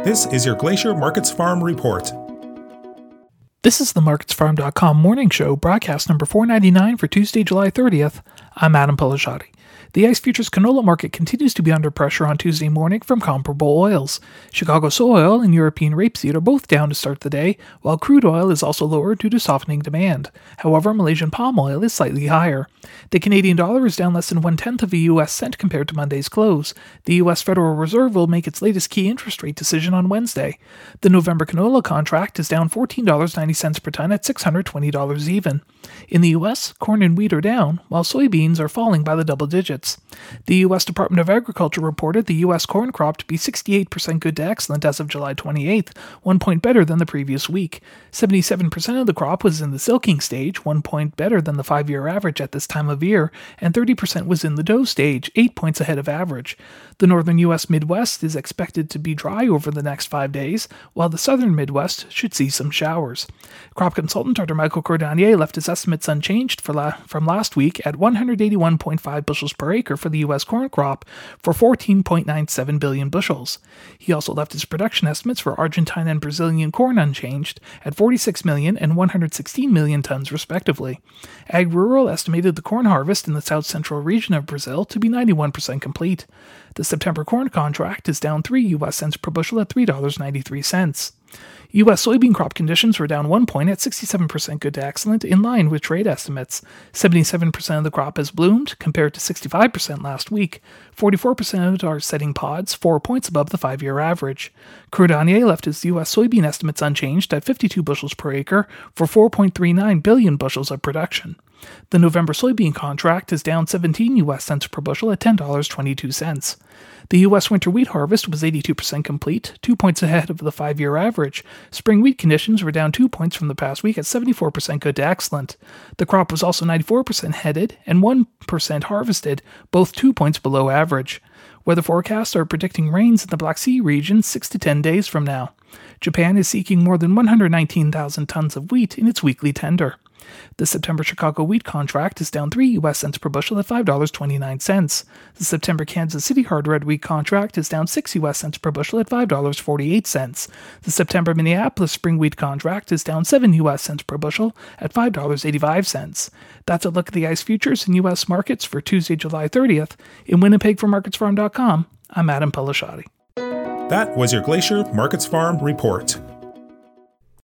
This is your Glacier Markets Farm Report. This is the MarketsFarm.com morning show, broadcast number 499 for Tuesday, July 30th. I'm Adam Pelashati. The ICE futures canola market continues to be under pressure on Tuesday morning from comparable oils. Chicago soy oil and European rapeseed are both down to start the day, while crude oil is also lower due to softening demand. However, Malaysian palm oil is slightly higher. The Canadian dollar is down less than 1/10 of a U.S. cent compared to Monday's close. The U.S. Federal Reserve will make its latest key interest rate decision on Wednesday. The November canola contract is down $14.90 per ton at $620 even. In the U.S., corn and wheat are down, while soybeans are falling by the double digits. The U.S. Department of Agriculture reported the U.S. corn crop to be 68% good to excellent as of July 28th, 1 point better than the previous week. 77% of the crop was in the silking stage, 1 point better than the 5-year average at this time of year, and 30% was in the dough stage, 8 points ahead of average. The northern U.S. Midwest is expected to be dry over the next 5 days, while the southern Midwest should see some showers. Crop consultant Dr. Michael Cordonnier left his estimates unchanged from last week at 181.5 bushels per acre for the U.S. corn crop for 14.97 billion bushels. He also left his production estimates for Argentine and Brazilian corn unchanged at 46 million and 116 million tons respectively. Ag Rural estimated the corn harvest in the south-central region of Brazil to be 91% complete. The September corn contract is down 3 U.S. cents per bushel at $3.93. U.S. soybean crop conditions were down 1 point at 67% good to excellent, in line with trade estimates. 77% of the crop has bloomed, compared to 65% last week. 44% are setting pods, 4 points above the 5-year average. Cordonnier left his U.S. soybean estimates unchanged at 52 bushels per acre for 4.39 billion bushels of production. The November soybean contract is down 17 U.S. cents per bushel at $10.22. The U.S. winter wheat harvest was 82% complete, 2 points ahead of the 5-year average. Spring wheat conditions were down 2 points from the past week at 74% good to excellent. The crop was also 94% headed and 1% harvested, both 2 points below average. Weather forecasts are predicting rains in the Black Sea region 6 to 10 days from now. Japan is seeking more than 119,000 tons of wheat in its weekly tender. The September Chicago wheat contract is down 3 U.S. cents per bushel at $5.29. The September Kansas City hard red wheat contract is down 6 U.S. cents per bushel at $5.48. The September Minneapolis spring wheat contract is down 7 U.S. cents per bushel at $5.85. That's a look at the ICE futures in U.S. markets for Tuesday, July 30th. In Winnipeg for MarketsFarm.com, I'm Adam Pelashati. That was your Glacier Markets Farm Report.